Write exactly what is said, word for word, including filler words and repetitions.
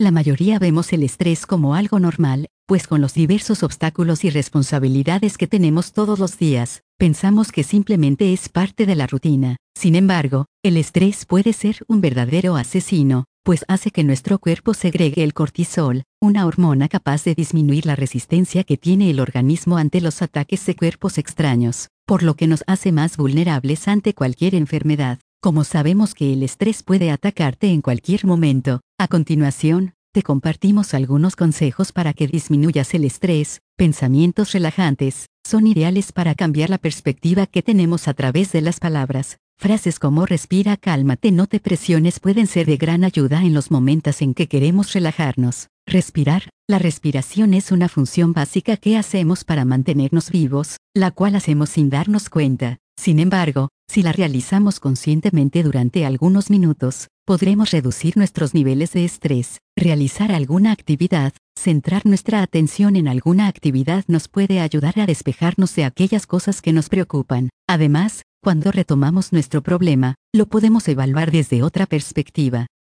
La mayoría vemos el estrés como algo normal, pues con los diversos obstáculos y responsabilidades que tenemos todos los días, pensamos que simplemente es parte de la rutina. Sin embargo, el estrés puede ser un verdadero asesino, pues hace que nuestro cuerpo segregue el cortisol, una hormona capaz de disminuir la resistencia que tiene el organismo ante los ataques de cuerpos extraños, por lo que nos hace más vulnerables ante cualquier enfermedad. Como sabemos que el estrés puede atacarte en cualquier momento, a continuación, te compartimos algunos consejos para que disminuyas el estrés. Pensamientos relajantes son ideales para cambiar la perspectiva que tenemos a través de las palabras. Frases como respira, cálmate, no te presiones pueden ser de gran ayuda en los momentos en que queremos relajarnos. Respirar. La respiración es una función básica que hacemos para mantenernos vivos, la cual hacemos sin darnos cuenta. Sin embargo, si la realizamos conscientemente durante algunos minutos, podremos reducir nuestros niveles de estrés. Realizar alguna actividad. Centrar nuestra atención en alguna actividad nos puede ayudar a despejarnos de aquellas cosas que nos preocupan. Además, cuando retomamos nuestro problema, lo podemos evaluar desde otra perspectiva.